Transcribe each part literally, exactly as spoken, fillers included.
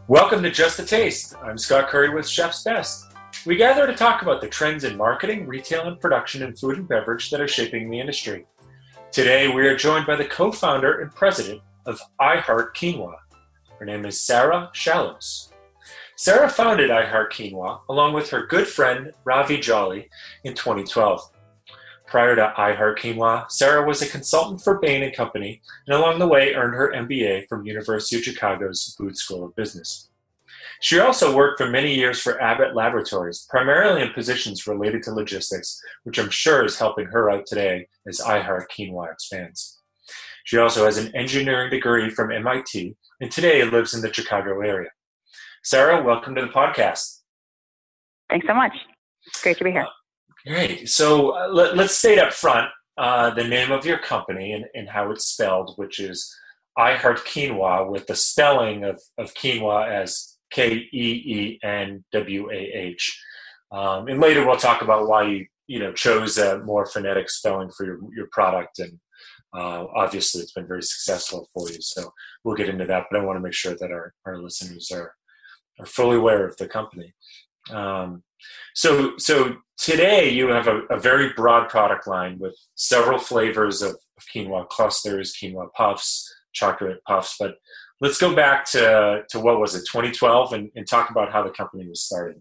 Welcome to Just a Taste. I'm Scott Curry with Chef's Best. We gather to talk about the trends in marketing, retail, and production in food and beverage that are shaping the industry. Today, we are joined by the co-founder and president of iHeart Quinoa. Her name is Sarah Shallows. Sarah founded iHeart Quinoa along with her good friend Ravi Jolly in twenty twelve. Prior to iHeart Quinoa, Sarah was a consultant for Bain and Company, and along the way earned her M B A from University of Chicago's Booth School of Business. She also worked for many years for Abbott Laboratories, primarily in positions related to logistics, which I'm sure is helping her out today as iHeart Quinoa expands. She also has an engineering degree from M I T, and today lives in the Chicago area. Sarah, welcome to the podcast. Thanks so much. It's great to be here. Uh, Great. So uh, let, let's state up front uh, the name of your company and, and how it's spelled, which is iHeart Quinoa, with the spelling of, of quinoa as K E E N W A H. Um, and later we'll talk about why you you know chose a more phonetic spelling for your, your product. And uh, obviously it's been very successful for you. So we'll get into that. But I want to make sure that our, our listeners are, are fully aware of the company. Um, so, so today you have a, a very broad product line with several flavors of, of quinoa clusters, quinoa puffs, chocolate puffs. But let's go back to, to what was it, twenty twelve, and, and talk about how the company was started.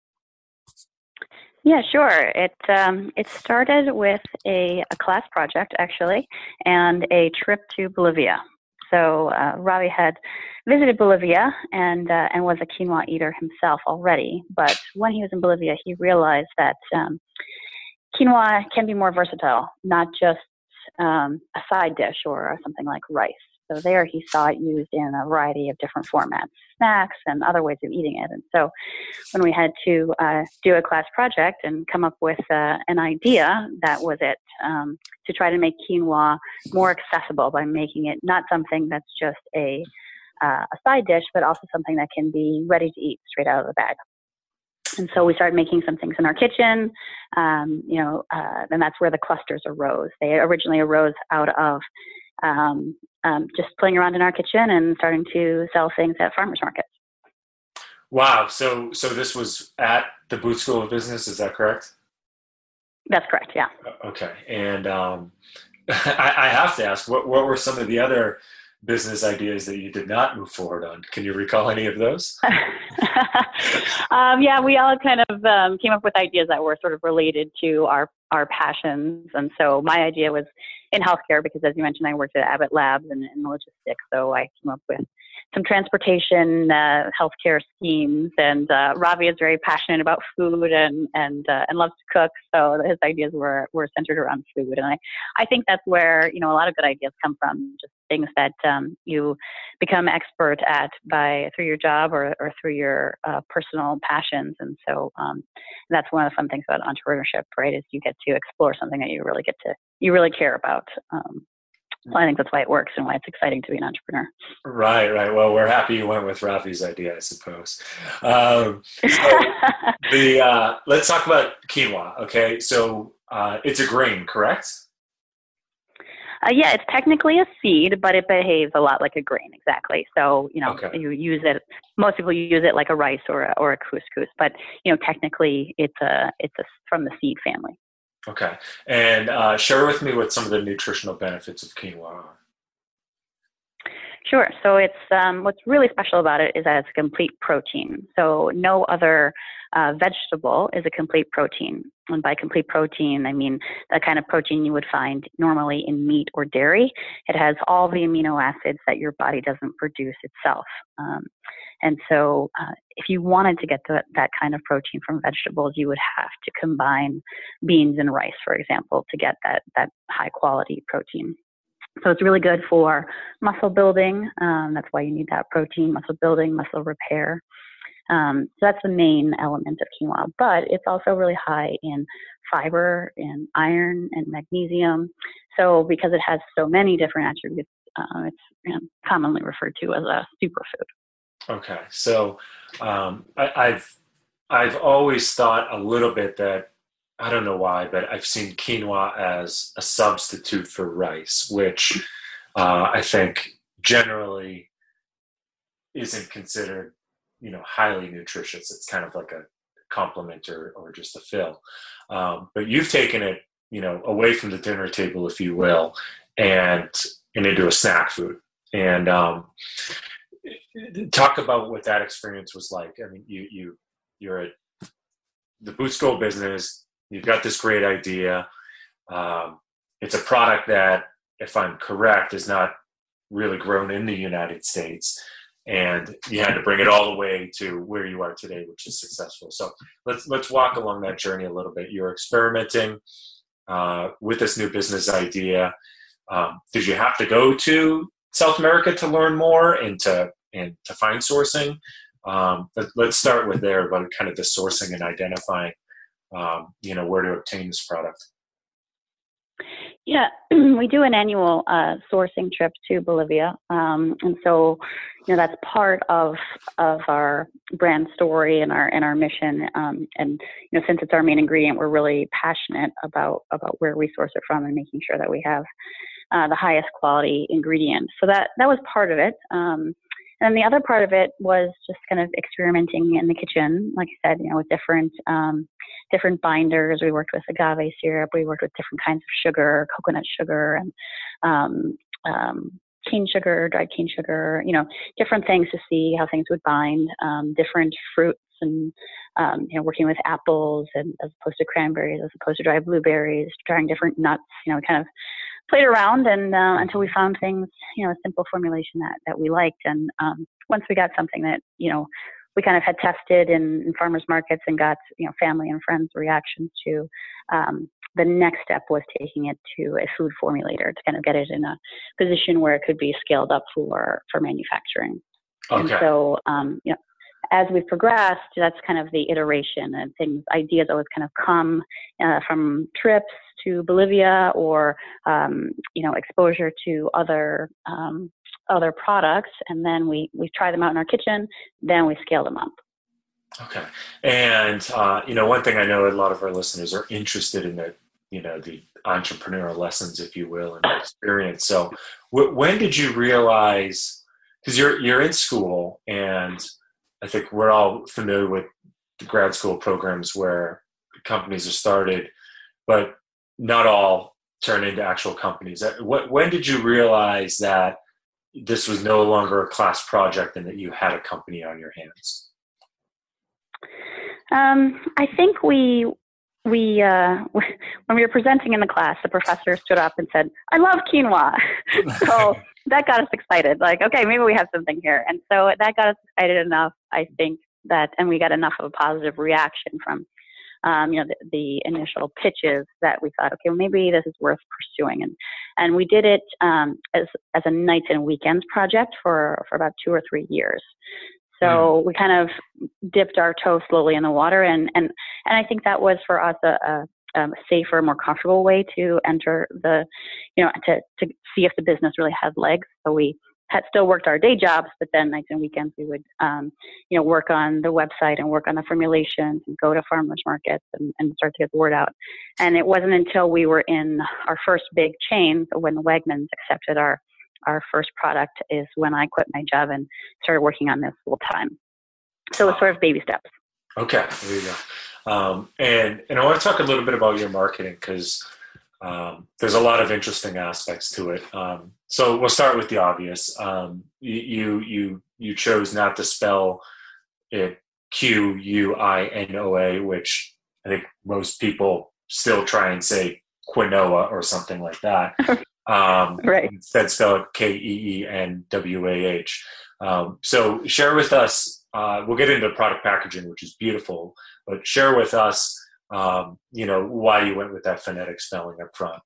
Yeah, sure. It um, it started with a, a class project, actually, and a trip to Bolivia. So uh, Ravi had visited Bolivia and uh, and was a quinoa eater himself already. But when he was in Bolivia, he realized that um, quinoa can be more versatile, not just um, a side dish or something like rice. So there he saw it used in a variety of different formats, snacks and other ways of eating it. And so when we had to uh, do a class project and come up with uh, an idea, that was it, um, to try to make quinoa more accessible by making it not something that's just a, uh, a side dish, but also something that can be ready to eat straight out of the bag. And so we started making some things in our kitchen, um, you know, uh, and that's where the clusters arose. They originally arose out of um, um, just playing around in our kitchen and starting to sell things at farmers markets. Wow. So, so this was at the Booth School of Business. Is that correct? That's correct. Yeah. Okay. And um, I, I have to ask, what, what were some of the other business ideas that you did not move forward on? Can you recall any of those? um, yeah, we all kind of um, came up with ideas that were sort of related to our, our passions. And so my idea was in healthcare, because as you mentioned, I worked at Abbott Labs and in logistics. So I came up with some transportation, uh, healthcare schemes, and uh, Ravi is very passionate about food and and uh, and loves to cook. So his ideas were were centered around food, and I I think that's where you know a lot of good ideas come from, just things that um, you become expert at by through your job or or through your uh, personal passions. And so um, that's one of the fun things about entrepreneurship, right? Is you get to explore something that you really get to you really care about. Um, Well, I think that's why it works and why it's exciting to be an entrepreneur. Right, right. Well, we're happy you went with Ravi's idea, I suppose. Um, so the uh, let's talk about quinoa. Okay, so uh, it's a grain, correct? Uh, yeah, it's technically a seed, but it behaves a lot like a grain, exactly. So, you know, Okay. you use it. Most people use it like a rice or a, or a couscous, but you know, technically, it's a it's a from the seed family. Okay, and uh, share with me what some of the nutritional benefits of quinoa are. Sure. So it's um, what's really special about it is that it's a complete protein. So no other uh, vegetable is a complete protein. And by complete protein, I mean the kind of protein you would find normally in meat or dairy. It has all the amino acids that your body doesn't produce itself. Um, and so uh, if you wanted to get the, that kind of protein from vegetables, you would have to combine beans and rice, for example, to get that, that high quality protein. So it's really good for muscle building. Um, that's why you need that protein, muscle building, muscle repair. Um, so that's the main element of quinoa. But it's also really high in fiber, in iron, and magnesium. So because it has so many different attributes, uh, it's you know, commonly referred to as a superfood. Okay, so um, I, I've I've always thought a little bit that, I don't know why, but I've seen quinoa as a substitute for rice, which uh, I think generally isn't considered you know, highly nutritious. It's kind of like a complement or, or just a fill. Um, but you've taken it, you know, away from the dinner table, if you will, and, and into a snack food. And um, talk about what that experience was like. I mean, you, you, you're at the Boot School business, you've got this great idea. Um, it's a product that, if I'm correct, is not really grown in the United States. And you had to bring it all the way to where you are today, which is successful. So let's let's walk along that journey a little bit. You're experimenting uh, with this new business idea. Um, did you have to go to South America to learn more and to and to find sourcing? Um, but let's start with there about kind of the sourcing and identifying, um, you know, where to obtain this product. Yeah, we do an annual uh, sourcing trip to Bolivia, um, and so you know that's part of of our brand story and our and our mission. Um, and you know, since it's our main ingredient, we're really passionate about about where we source it from and making sure that we have uh, the highest quality ingredient. So that that was part of it. Um, And the other part of it was just kind of experimenting in the kitchen, like I said, you know, with different um, different binders. We worked with agave syrup. We worked with different kinds of sugar, coconut sugar, and um, um, cane sugar, dried cane sugar. You know, different things to see how things would bind. Um, different fruits, and um, you know, working with apples and as opposed to cranberries, as opposed to dried blueberries. Trying different nuts. You know, kind of played around and uh, until we found things, you know, a simple formulation that, that we liked. And um, once we got something that, you know, we kind of had tested in, in farmers markets and got, you know, family and friends reactions to, um, the next step was taking it to a food formulator to kind of get it in a position where it could be scaled up for, for manufacturing. Okay. And so, um, you know, as we've progressed, that's kind of the iteration and things, ideas always kind of come uh, from trips to Bolivia or, um, you know, exposure to other um, other products. And then we, we try them out in our kitchen, then we scale them up. Okay. And, uh, you know, one thing I know a lot of our listeners are interested in the, you know, the entrepreneurial lessons, if you will, and experience. So w- when did you realize, because you're, you're in school and I think we're all familiar with the grad school programs where companies are started, but not all turn into actual companies. What, when did you realize that this was no longer a class project and that you had a company on your hands? Um, I think we, we uh, when we were presenting in the class, the professor stood up and said, "I love quinoa." So that got us excited. Like, okay, maybe we have something here. And so that got us excited enough, I think, that, and we got enough of a positive reaction from, um, you know, the, the initial pitches that we thought, okay, well, maybe this is worth pursuing. And, and we did it um, as, as a nights and weekends project for, for about two or three years. So mm. we kind of dipped our toe slowly in the water. And, and, and I think that was for us a, a Um, a safer, more comfortable way to enter the, you know, to, to see if the business really had legs. So we had still worked our day jobs, but then nights and weekends we would, um, you know, work on the website and work on the formulations and go to farmers markets and, and start to get the word out. And it wasn't until we were in our first big chain, when the Wegmans accepted our, our first product, is when I quit my job and started working on this full time. So it was sort of baby steps. Okay, there you go. Um, and, and I want to talk a little bit about your marketing because um, there's a lot of interesting aspects to it. Um, so we'll start with the obvious. Um, you, you, you chose not to spell it Q U I N O A, which I think most people still try and say quinoa or something like that. Um, right. Instead spell it K E E N W A H. Um, so share with us, uh, we'll get into product packaging, which is beautiful, but share with us, um, you know, why you went with that phonetic spelling up front.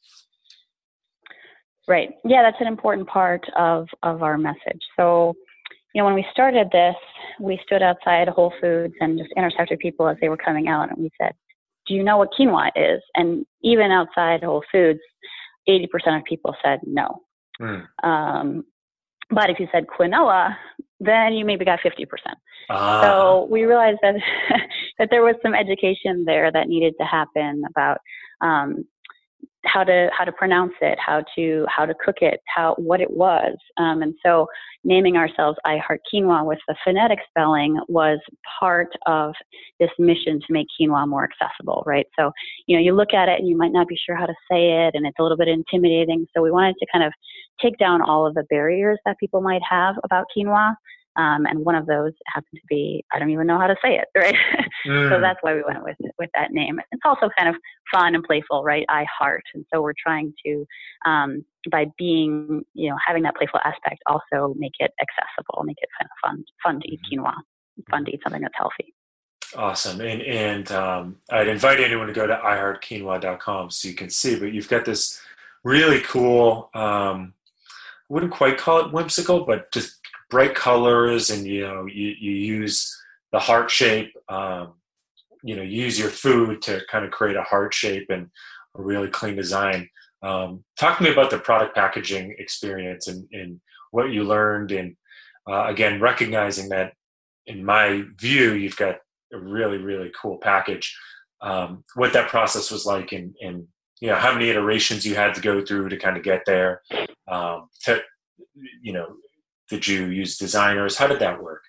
Right. Yeah, that's an important part of, of our message. So, you know, when we started this, we stood outside Whole Foods and just intercepted people as they were coming out. And we said, "Do you know what quinoa is?" And even outside Whole Foods, eighty percent of people said no. Mm. Um, but if you said quinoa, then you maybe got fifty percent. Ah. So we realized that that there was some education there that needed to happen about, um, how to how to pronounce it, how to how to cook it, how what it was. Um, and so naming ourselves I Heart Quinoa with the phonetic spelling was part of this mission to make quinoa more accessible, right? So, you know, you look at it and you might not be sure how to say it, and it's a little bit intimidating. So we wanted to kind of take down all of the barriers that people might have about quinoa. Um, and one of those happened to be, I don't even know how to say it, right? Mm. So that's why we went with with that name. It's also kind of fun and playful, right? I Heart. And so we're trying to, um, by being, you know, having that playful aspect, also make it accessible, make it kind of fun, fun to eat quinoa, fun to eat something that's healthy. Awesome. And, and um, I'd invite anyone to go to i heart quinoa dot com so you can see, but you've got this really cool, um, I wouldn't quite call it whimsical, but just bright colors, and you know you, you use the heart shape, um, you know you use your food to kind of create a heart shape and a really clean design. Um, talk to me about the product packaging experience and, and what you learned, and uh, again recognizing that in my view you've got a really really cool package. Um, what that process was like, and, and you know how many iterations you had to go through to kind of get there. Um, to, you know Did you use designers? How did that work?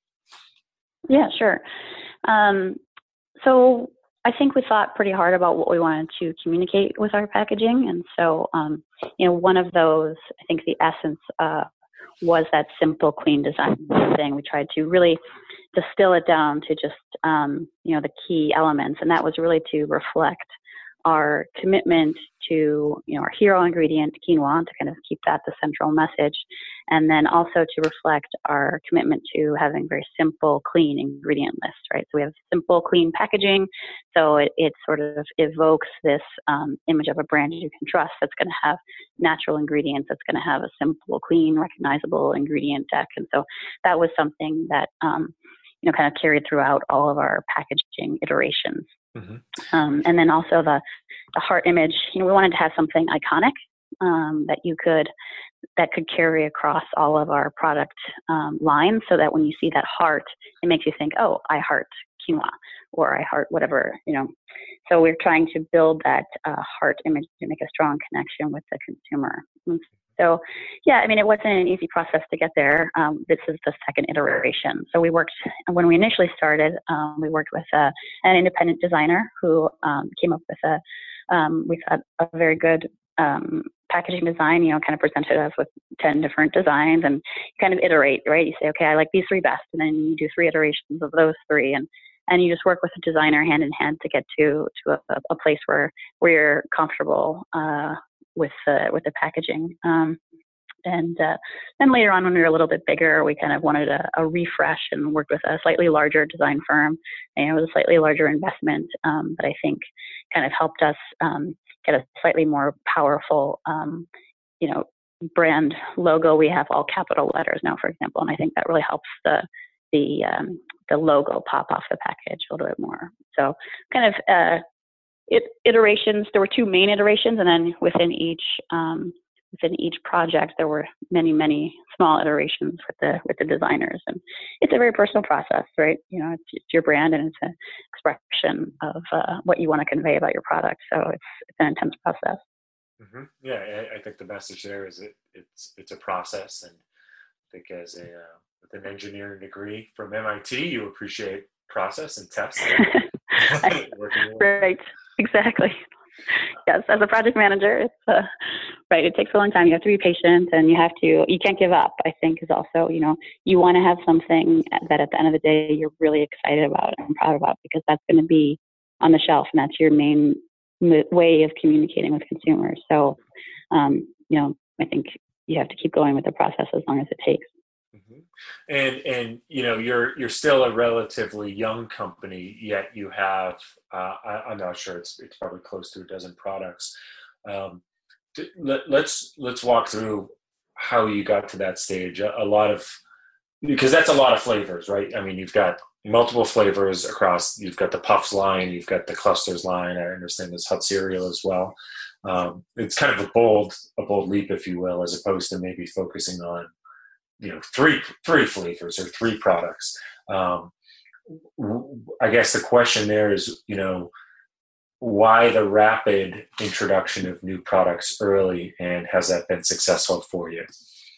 Yeah, sure. Um, so I think we thought pretty hard about what we wanted to communicate with our packaging. And so, um, you know, one of those, I think the essence uh, was that simple, clean design thing. We tried to really distill it down to just, um, you know, the key elements. And that was really to reflect our commitment to, you know, our hero ingredient, quinoa, to kind of keep that the central message. And then also to reflect our commitment to having very simple, clean ingredient lists, right? So we have simple, clean packaging. So it, it sort of evokes this um, image of a brand you can trust that's going to have natural ingredients, that's going to have a simple, clean, recognizable ingredient deck. And so that was something that, um, you know, kind of carried throughout all of our packaging iterations. Mm-hmm. Um, and then also the, the heart image, you know, we wanted to have something iconic um, that you could, that could carry across all of our product um, lines, so that when you see that heart, it makes you think, oh, I heart quinoa, or I heart whatever, you know. So we're trying to build that uh, heart image to make a strong connection with the consumer. And so, yeah, I mean, it wasn't an easy process to get there. Um, this is the second iteration. So we worked, when we initially started, um, we worked with a, an independent designer who um, came up with a, um, we thought, a very good um, packaging design, you know, kind of presented us with ten different designs, and kind of iterate, right? You say, okay, I like these three best, and then you do three iterations of those three, and and you just work with a designer hand in hand to get to to a, a place where where you're comfortable uh, with uh, with the packaging. Um, and uh, then later on, when we were a little bit bigger, we kind of wanted a, a refresh and worked with a slightly larger design firm. And it was a slightly larger investment, um, but I think kind of helped us um, get a slightly more powerful, um, you know, brand logo. We have all capital letters now, for example, and I think that really helps the the um, the logo pop off the package a little bit more. So kind of uh, it, iterations. There were two main iterations, and then within each um, within each project, there were many many small iterations with the with the designers. And it's a very personal process, right? You know, it's, it's your brand, and it's an expression of uh, what you want to convey about your product. So it's it's an intense process. Mm-hmm. Yeah, I, I think the message there is it it's it's a process, and I think as a uh, with an engineering degree from M I T, you appreciate process and tests. Right, exactly. Yes, as a project manager, it's uh, right. It takes a long time. You have to be patient, and you have to. You can't give up. I think is also, you know, you want to have something that at the end of the day you're really excited about and proud about, because that's going to be on the shelf, and that's your main way of communicating with consumers. So, um, you know, I think you have to keep going with the process as long as it takes. Mm-hmm. And and you know you're you're still a relatively young company, yet you have uh, I, I'm not sure it's it's probably close to a dozen products. Um, to, let, let's let's walk through how you got to that stage. A, a lot of because that's a lot of flavors, right? I mean, you've got multiple flavors across. You've got the puffs line, you've got the clusters line. I understand there's hot cereal as well. Um, it's kind of a bold a bold leap, if you will, as opposed to maybe focusing on you know three three flavors or three products. um, I guess the question there is, you know why the rapid introduction of new products early, and has that been successful for you?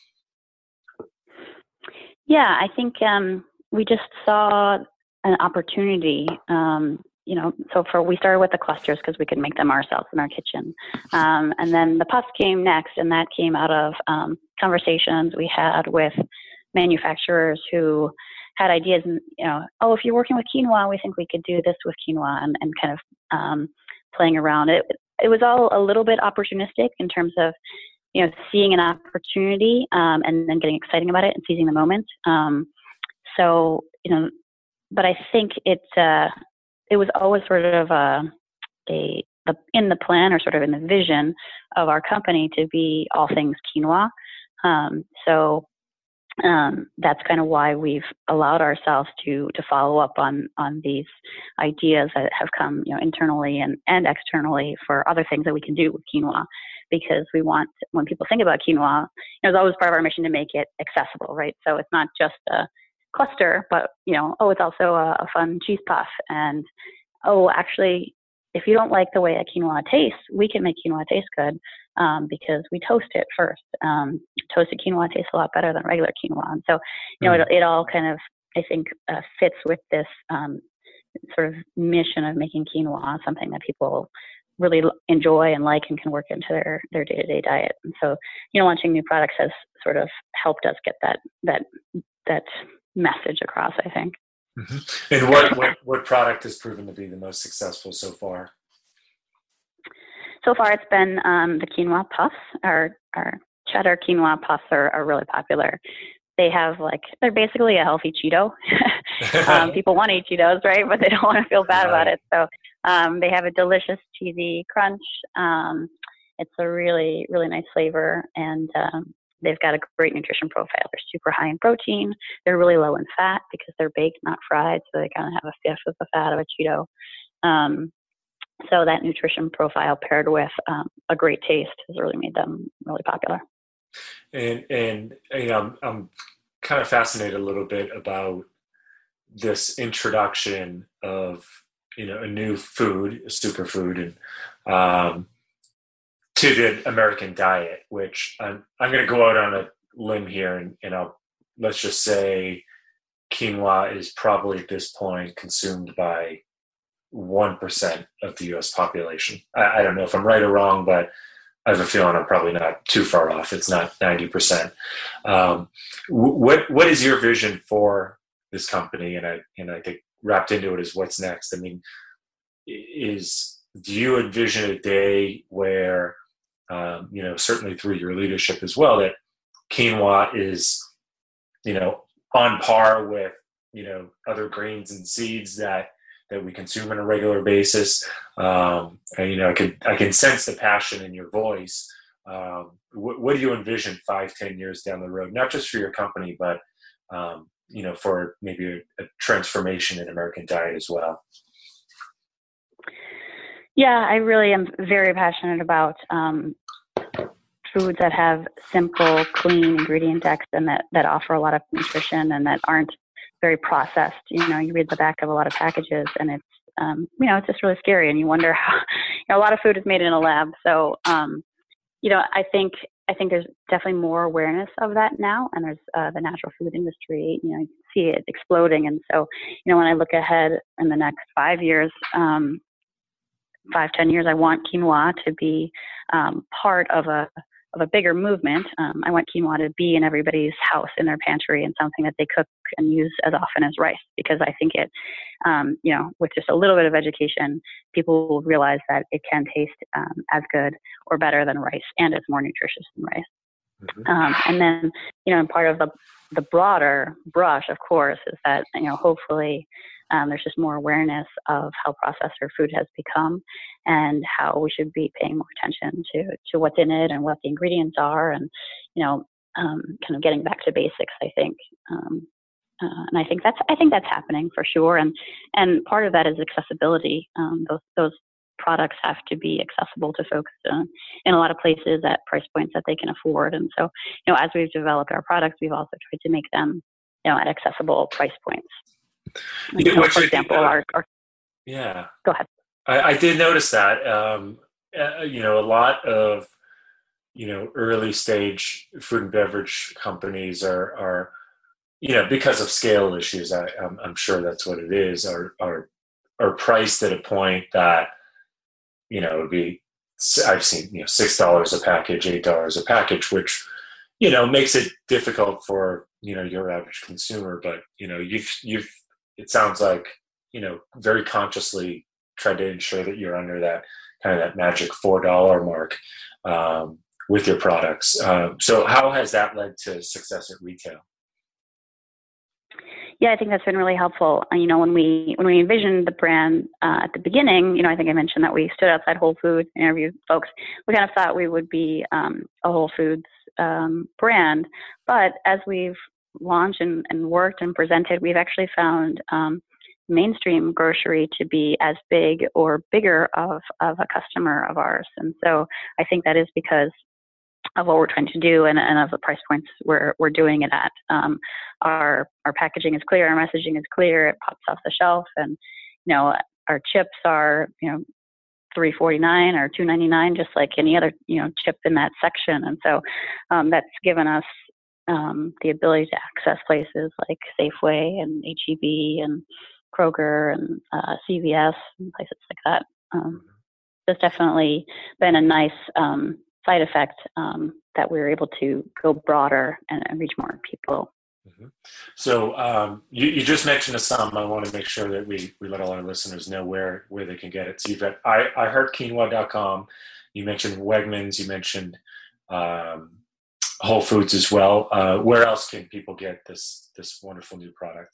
Yeah, I think um, we just saw an opportunity. Um, you know, so for we started with the clusters because we could make them ourselves in our kitchen, um, and then the puffs came next, and that came out of um, conversations we had with manufacturers who had ideas. And you know, oh, if you're working with quinoa, we think we could do this with quinoa, and, and kind of um, playing around. It it was all a little bit opportunistic in terms of you know, seeing an opportunity um, and then getting excited about it and seizing the moment. Um, so, you know, but I think it uh, it was always sort of a, a, a in the plan or sort of in the vision of our company to be all things quinoa. Um, so um, that's kind of why we've allowed ourselves to to follow up on on these ideas that have come, you know, internally and, and externally for other things that we can do with quinoa, because we want, when people think about quinoa, you know, it's always part of our mission to make it accessible, right? So it's not just a cluster, but you know, oh, it's also a, a fun cheese puff, and oh, actually, if you don't like the way a quinoa tastes, we can make quinoa taste good um, because we toast it first. Um, toasted quinoa tastes a lot better than regular quinoa. And so, you know, mm. it, it all kind of, I think, uh, fits with this um, sort of mission of making quinoa something that people really enjoy and like and can work into their, their day-to-day diet. And so, you know, launching new products has sort of helped us get that that that message across, I think. Mm-hmm. And what, what, what product has proven to be the most successful so far? So far, it's been um, the quinoa puffs. Our, our cheddar quinoa puffs are, are really popular. They have like, they're basically a healthy Cheeto. um, people want to eat Cheetos, right? But they don't want to feel bad right. about it. So um, they have a delicious cheesy crunch. Um, it's a really, really nice flavor. And um, they've got a great nutrition profile. They're super high in protein. They're really low in fat because they're baked, not fried. So they kind of have a fifth of the fat of a Cheeto. Um, so that nutrition profile paired with um, a great taste has really made them really popular. And, and you know, I'm, I'm kind of fascinated a little bit about this introduction of, you know, a new food, a superfood, and um, to the American diet, which I'm, I'm going to go out on a limb here, and, and I'll, let's just say quinoa is probably at this point consumed by one percent of the U S population. I, I don't know if I'm right or wrong, but I have a feeling I'm probably not too far off. It's not ninety percent. Um, what what is your vision for this company? And I and I think wrapped into it is what's next. I mean, is do you envision a day where, um, you know, certainly through your leadership as well, that quinoa is, you know, on par with, you know, other grains and seeds that that we consume on a regular basis? Um, and, you know, I can I can sense the passion in your voice. Um, what, what do you envision five, ten years down the road? Not just for your company, but um, you know, for maybe a, a transformation in American diet as well. Yeah, I really am very passionate about um, foods that have simple, clean ingredient decks and that that offer a lot of nutrition and that aren't very processed. You know, you read the back of a lot of packages and it's, um, you know, it's just really scary and you wonder how, you know, a lot of food is made in a lab. So, um, you know, I think, I think there's definitely more awareness of that now. And there's uh, the natural food industry, you know, you can see it exploding. And so, you know, when I look ahead in the next five years, um, five, ten years, I want quinoa to be um, part of a, of a bigger movement. Um, I want quinoa to be in everybody's house, in their pantry, and something that they cook and use as often as rice, because I think it, um, you know, with just a little bit of education, people will realize that it can taste um, as good or better than rice, and it's more nutritious than rice. Mm-hmm. Um, and then, you know, part of the, the broader brush, of course, is that, you know, hopefully um, there's just more awareness of how processed our food has become and how we should be paying more attention to, to what's in it and what the ingredients are, and, you know, um, kind of getting back to basics, I think. Um, uh, and I think that's, I think that's happening for sure. And, and part of that is accessibility. Um, those, those products have to be accessible to folks uh, in a lot of places at price points that they can afford. And so, you know, as we've developed our products, we've also tried to make them, you know, at accessible price points. Yeah, so, for example, our, our yeah. Go ahead. I, I did notice that. Um, uh, you know, a lot of you know early stage food and beverage companies are are you know because of scale issues. I, I'm, I'm sure that's what it is. Are are are priced at a point that you know it would be. I've seen you know six dollars a package, eight dollars a package, which you know makes it difficult for you know your average consumer. But you know you've you've it sounds like you know very consciously tried to ensure that you're under that kind of that magic four dollar mark um, with your products. Um, so how has that led to success at retail? Yeah, I think that's been really helpful. Uh, you know, when we when we envisioned the brand uh, at the beginning, you know, I think I mentioned that we stood outside Whole Foods, interviewed folks. We kind of thought we would be um, a Whole Foods um, brand, but as we've launched and, and worked and presented, we've actually found um, mainstream grocery to be as big or bigger of of a customer of ours, and so I think that is because of what we're trying to do and, and of the price points we're we're doing it at. Um, our our packaging is clear, our messaging is clear. It pops off the shelf, and you know our chips are you know three forty-nine or two ninety-nine, just like any other you know chip in that section. And so um, that's given us um, the ability to access places like Safeway and H E B and Kroger and uh, C V S and places like that. Um, there's definitely been a nice um, side effect um, that we were able to go broader and, and reach more people. Mm-hmm. So um, you, you just mentioned a sum. I want to make sure that we, we let all our listeners know where, where they can get it. So you've got I, I heard quinoa dot com. You mentioned Wegmans. You mentioned um, Whole Foods as well. Uh, where else can people get this this wonderful new product?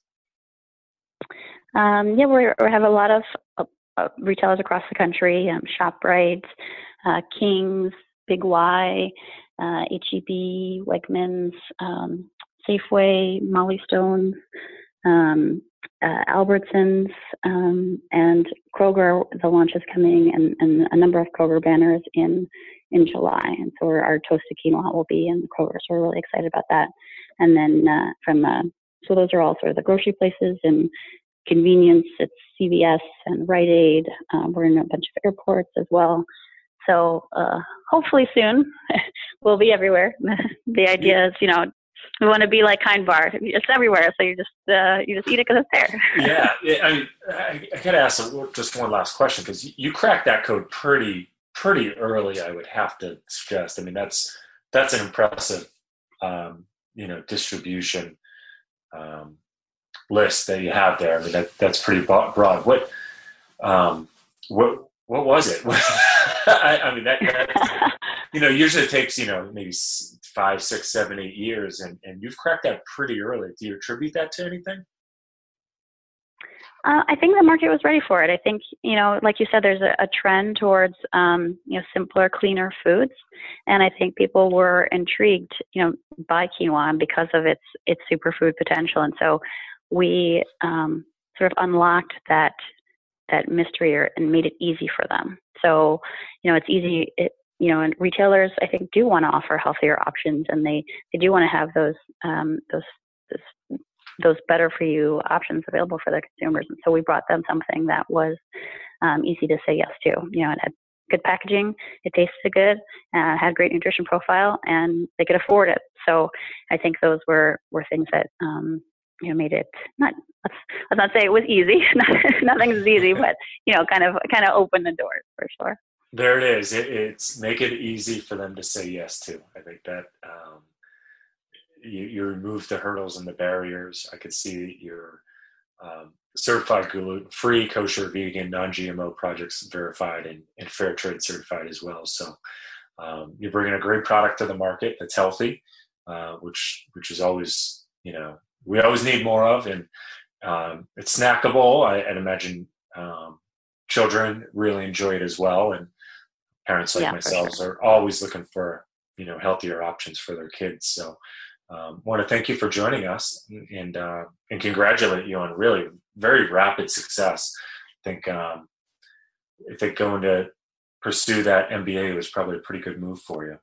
Um, yeah, we're, we have a lot of uh, uh, retailers across the country, um, ShopRite, uh, King's, Big Y, uh, H E B, Wegmans, um, Safeway, Molly Stone's, um, uh, Albertsons, um, and Kroger. The launch is coming, and, and a number of Kroger banners in in July. And so our toasted quinoa will be in Kroger. So we're really excited about that. And then uh, from uh, so those are all sort of the grocery places and convenience. It's C V S and Rite Aid. Um, we're in a bunch of airports as well. So uh, hopefully soon we'll be everywhere. The idea is, you know, we want to be like Kind Bar. It's everywhere, so you just uh, you just eat it because it's there. Yeah, I mean, I, I gotta ask just one last question because you cracked that code pretty pretty early. I would have to suggest. I mean, that's that's an impressive, um, you know, distribution um, list that you have there. I mean, that that's pretty broad. What um, what what was it? I, I mean, that, that you know, usually it takes, you know, maybe five, six, seven, eight years, and, and you've cracked that pretty early. Do you attribute that to anything? Uh, I think the market was ready for it. I think, you know, like you said, there's a, a trend towards, um, you know, simpler, cleaner foods. And I think people were intrigued, you know, by quinoa because of its, its superfood potential. And so we um, sort of unlocked that, that mystery or, and made it easy for them. So, you know, it's easy, it, you know, and retailers, I think, do want to offer healthier options, and they, they do want to have those, um, those, those, those better for you options available for their consumers. And so we brought them something that was um, easy to say yes to. You know, it had good packaging, it tasted good, uh, had great nutrition profile, and they could afford it. So I think those were, were things that, um, you know, made it not, let's, let's not say it was easy. Nothing's easy, but, you know, kind of, kind of opened the doors for sure. There it is. It, it's make it easy for them to say yes to. I think that um, you, you remove the hurdles and the barriers. I could see your um, certified gluten-free, kosher, vegan, non-G M O projects verified and, and fair trade certified as well. So um, you're bringing a great product to the market that's healthy, uh, which which is always, you know, we always need more of, and um, it's snackable. I, I'd imagine um, children really enjoy it as well, and parents like Yeah, myself sure. are always looking for, you know, healthier options for their kids. So um, want to thank you for joining us, and uh, and congratulate you on really very rapid success. I think um, I think going to pursue that M B A was probably a pretty good move for you.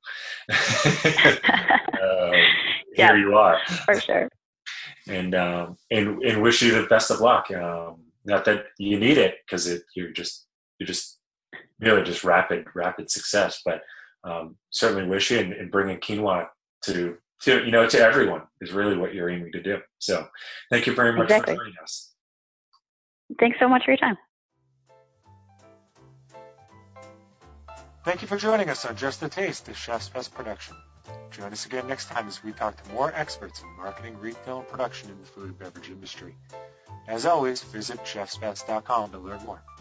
uh, Yeah, here you are, for sure. and um, and and wish you the best of luck. Um, not that you need it, because it you're just you're just really just rapid, rapid success. But um, certainly wish you and, and bringing quinoa to, to, you know, to everyone is really what you're aiming to do. So thank you very much Exactly. for joining us. Thanks so much for your time. Thank you for joining us on Just the Taste, the Chef's Best production. Join us again next time as we talk to more experts in marketing, retail, and production in the food and beverage industry. As always, visit chefs best dot com to learn more.